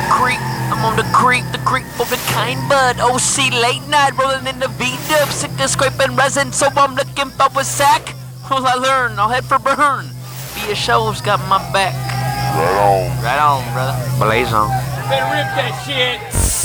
the creep of the kind bud. OC late night, rolling in the V-dub, sick to scraping resin, so I'm looking for a sack. Will I learn? I'll head for burn. Be a show's got my back. Right on, brother. Blaze on. Better rip that shit.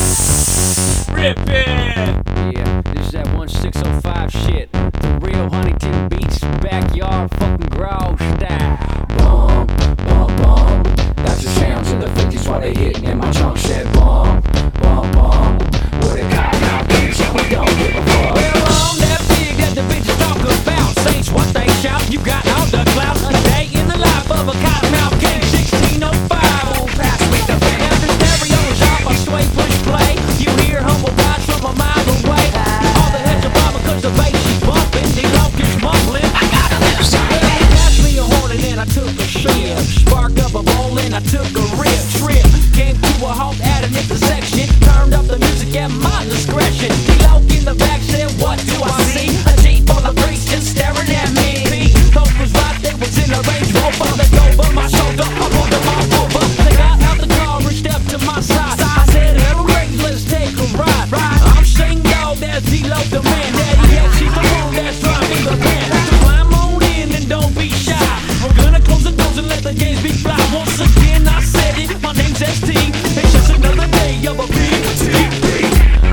Rip it. Yeah, this is that 1605 shit. The real Huntington Beach backyard fucking growl style. Bum, bum, bum. That's the sound to the 50s while they hitting in my trunk. Said bum, bum, bum. With a cop out, bitch, and we don't give a fuck. Well, on that pig that the bitches talk about, Saints what they shout, you got all the clout. A day in the life of a cottonmouth king, 1605. Won't pass me the pen. Now the stereo's off, I sway, push, play. You hear humble vibes from a mile away. All the heads are bobbing cause the bass is bumping. The locust mumbling. I got a little something. Passed me a horn and then I took a sip. Sparked up a bowl and I took a rip. Trip came to a halt at an intersection. Turned up the music at my discretion. The loke in the back said, what do I see? A Jeep full of freaks just staring at me. Those was right, they was in a Range Rover. They over my shoulder, I pulled them all over. They got out the car and stepped to my side. I said, hey, great, let's take a ride. I'm saying, yo, there's D-Lo the man. Daddy, yeah, she's the one that's driving the van. So climb on in and don't be shy. We're gonna close the doors and let the games be fly. Once again, I said it, my name's ST. It's just another day of a big TV.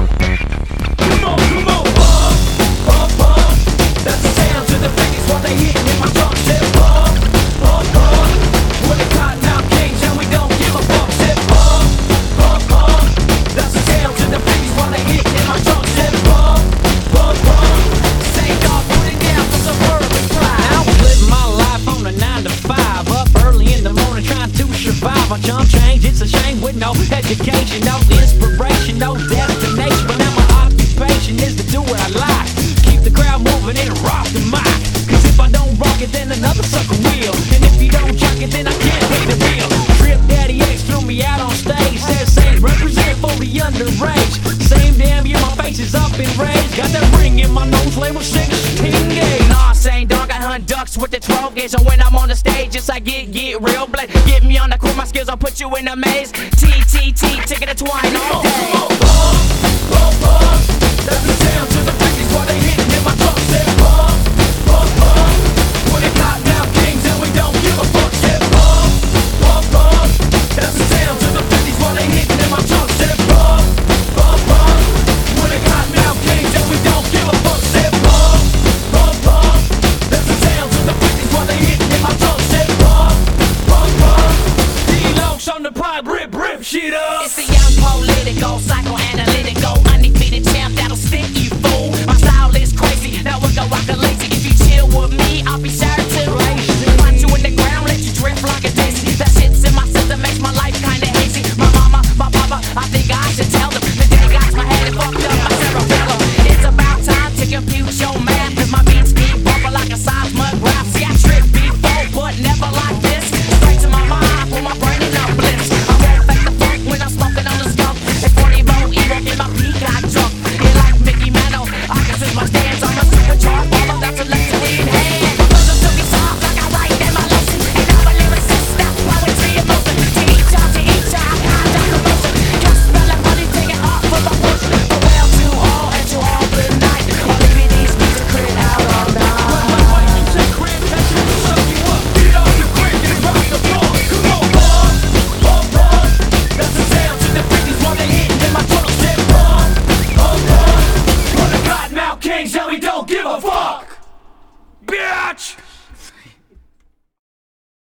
Come on, bum, bum, bum. That's the sound to the fingers while they hitting in my trunk. Said bum, bum, bum. We're the cottonmouth kings and we don't give a fuck. Said bum, bum, bum. That's the sound to the fingers while they hitting in my trunk. Said bum, bum, bum. Say dog, put it down for some urban pride. I was living my life on a 9 to 5, up early in the morning trying to survive. I jump change, it's a shame with no education, no inspiration, no destination. But now my occupation is to do what I like. Keep the crowd moving and rock the mic. Cause if I don't rock it, then another sucker will. And if you don't jock it, then I can't pay the bill. Trip Daddy X threw me out on stage. Said Saint represent for the underage. Same damn year my face is up in rage. Got that ring in my nose, label 16 gauge. Nah, same dog, I hunt ducks with the 12 gauge. And when I'm on the stage, it's like get real blade. Get me on the court, my skills, I'll put you in a maze. Ticket to twine all day. That's the sound to the 50s while they hitting in my trunk. Said bum, bum, bum. We're the cottonmouth kings and we don't give a fuck. Said bum, bum, bum. That's the sound to the 50s while they hitting in my trunk. Said bum, bum, bum. We're the cottonmouth kings and we don't give a fuck. Said bum, bum, bum. That's the sound to the 50s while they hitting in my trunk. Said bum, bum, bum. D-Lokes on the pod, rip shit up. It's the young political, psychoanalytic.